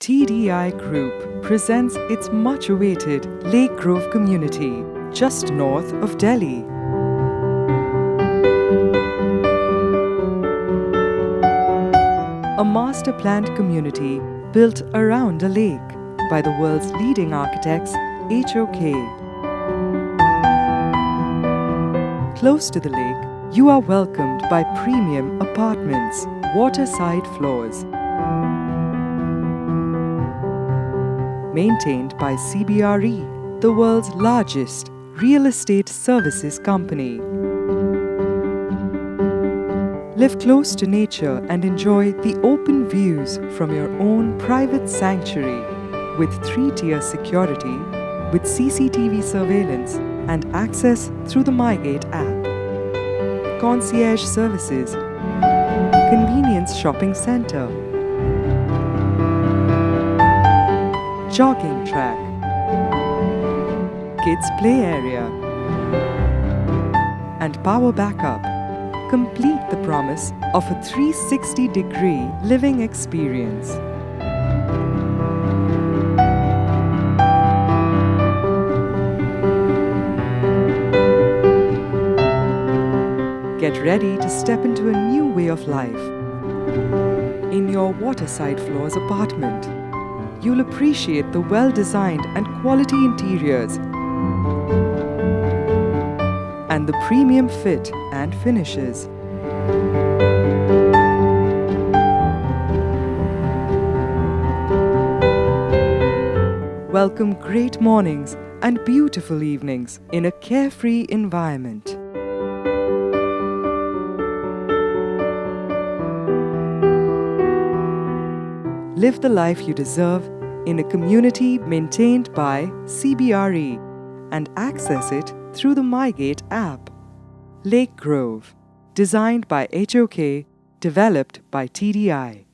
TDI Group presents its much-awaited Lake Grove community, just north of Delhi. A master-planned community built around a lake by the world's leading architects, HOK. Close to the lake, you are welcomed by premium apartments, waterside floors. Maintained by CBRE, the world's largest real estate services company. Live close to nature and enjoy the open views from your own private sanctuary with 3-tier security, with CCTV surveillance and access through the MyGate app. Concierge services, convenience shopping center, jogging track, kids play area, and power backup complete the promise of a 360-degree living experience. Get ready to step into a new way of life. In your waterside floors apartment, you'll appreciate the well-designed and quality interiors and the premium fit and finishes. Welcome great mornings and beautiful evenings in a carefree environment. Live the life you deserve in a community maintained by CBRE and access it through the MyGate app. Lake Grove, designed by HOK, developed by TDI.